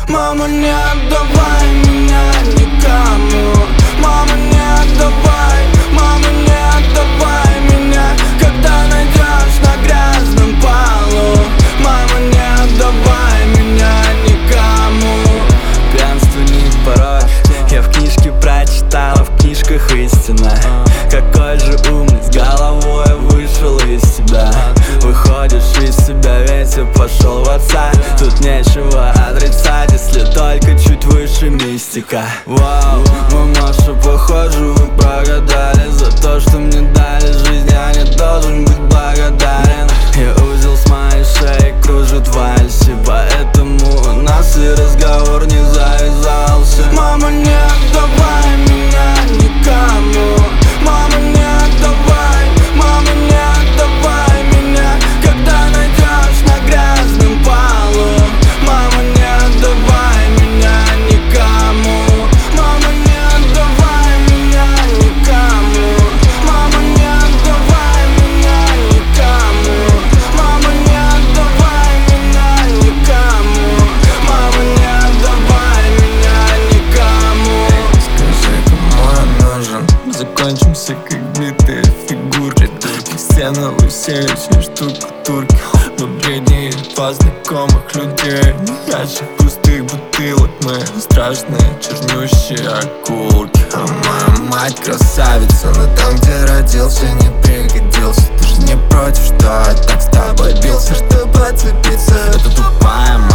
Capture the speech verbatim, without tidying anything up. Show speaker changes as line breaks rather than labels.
Мама, не отдавай меня никому. Мама, не отдавай, мама, не отдавай меня, когда найдешь на грязном полу. Мама, не отдавай меня никому.
Пьянство не порой, я в книжке прочитала, в книжках истина. Какой же умный, с головой вышел из себя. Выходишь из себя, ветер пошел в отца. Тут нечего отрицать, если только чуть выше мистика. Вау, мамаша, похоже, вы прогадали. За то, что мне дали жизнь, я не должен быть благодарен. И узел с моей шеи кружит в вальсе, поэтому у нас и разговор не завязался.
Мама, не отдавай меня никому. Мама, не отдавай, мама, не отдавай меня, когда найдешь на грязном полу. Мама, не отдавай меня никому. Мама, не отдавай меня никому. Мама, не отдавай меня никому. Мама, не отдавай меня никому. Мама, не отдавай меня никому.
Скажи, кому я нужен? Закончимся как битые фигурки. Все на лысеющие штукатурки. Мы бредни по знакомых людей. Ящик пустых бутылок. Мы страшные чернющие окурки. А моя мать красавица, но там, где родился, не пригодился. Ты же не против, что я так с тобой бился, чтобы отцепиться? Это тупая мать.